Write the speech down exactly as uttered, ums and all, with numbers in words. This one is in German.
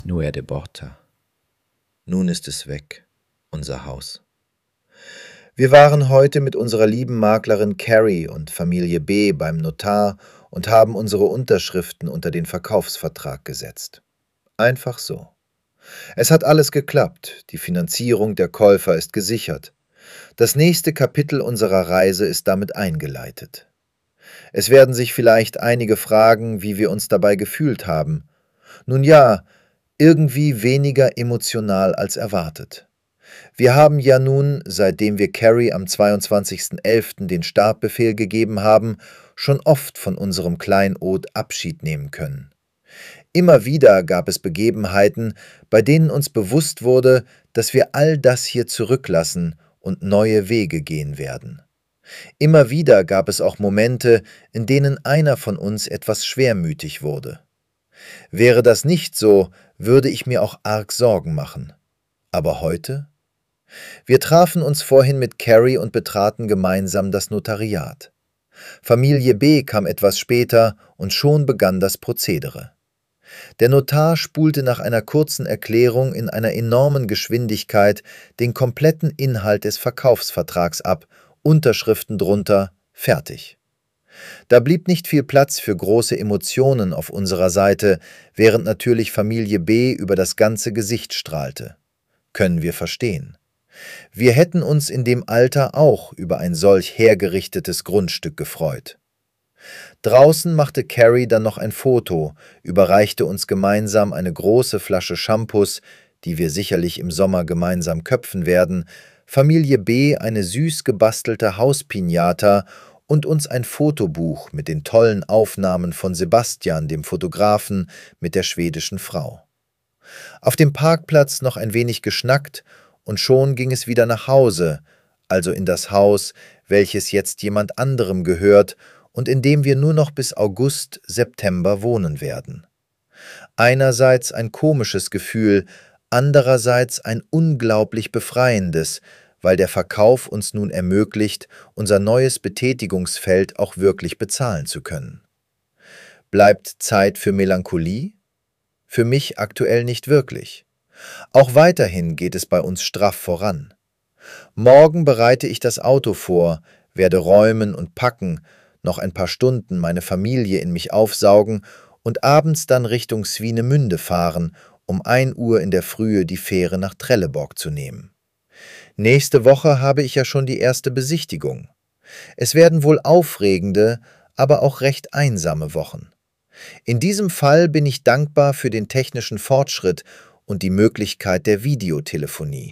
Nuea de Borta. Nun ist es weg, unser Haus. Wir waren heute mit unserer lieben Maklerin Carrie und Familie B. beim Notar und haben unsere Unterschriften unter den Verkaufsvertrag gesetzt. Einfach so. Es hat alles geklappt, die Finanzierung der Käufer ist gesichert. Das nächste Kapitel unserer Reise ist damit eingeleitet. Es werden sich vielleicht einige fragen, wie wir uns dabei gefühlt haben. Nun ja, irgendwie weniger emotional als erwartet. Wir haben ja nun, seitdem wir Carrie am zweiundzwanzigsten elften den Startbefehl gegeben haben, schon oft von unserem Kleinod Abschied nehmen können. Immer wieder gab es Begebenheiten, bei denen uns bewusst wurde, dass wir all das hier zurücklassen und neue Wege gehen werden. Immer wieder gab es auch Momente, in denen einer von uns etwas schwermütig wurde. Wäre das nicht so, würde ich mir auch arg Sorgen machen. Aber heute? Wir trafen uns vorhin mit Carrie und betraten gemeinsam das Notariat. Familie B. kam etwas später und schon begann das Prozedere. Der Notar spulte nach einer kurzen Erklärung in einer enormen Geschwindigkeit den kompletten Inhalt des Verkaufsvertrags ab, Unterschriften drunter, fertig. Da blieb nicht viel Platz für große Emotionen auf unserer Seite, während natürlich Familie B. über das ganze Gesicht strahlte. Können wir verstehen. Wir hätten uns in dem Alter auch über ein solch hergerichtetes Grundstück gefreut. Draußen machte Carrie dann noch ein Foto, überreichte uns gemeinsam eine große Flasche Shampoos, die wir sicherlich im Sommer gemeinsam köpfen werden, Familie B. eine süß gebastelte Hauspinata und uns ein Fotobuch mit den tollen Aufnahmen von Sebastian, dem Fotografen, mit der schwedischen Frau. Auf dem Parkplatz noch ein wenig geschnackt und schon ging es wieder nach Hause, also in das Haus, welches jetzt jemand anderem gehört und in dem wir nur noch bis August, September wohnen werden. Einerseits ein komisches Gefühl, andererseits ein unglaublich befreiendes, weil der Verkauf uns nun ermöglicht, unser neues Betätigungsfeld auch wirklich bezahlen zu können. Bleibt Zeit für Melancholie? Für mich aktuell nicht wirklich. Auch weiterhin geht es bei uns straff voran. Morgen bereite ich das Auto vor, werde räumen und packen, noch ein paar Stunden meine Familie in mich aufsaugen und abends dann Richtung Swinemünde fahren, um ein Uhr in der Frühe die Fähre nach Trelleborg zu nehmen. Nächste Woche habe ich ja schon die erste Besichtigung. Es werden wohl aufregende, aber auch recht einsame Wochen. In diesem Fall bin ich dankbar für den technischen Fortschritt und die Möglichkeit der Videotelefonie.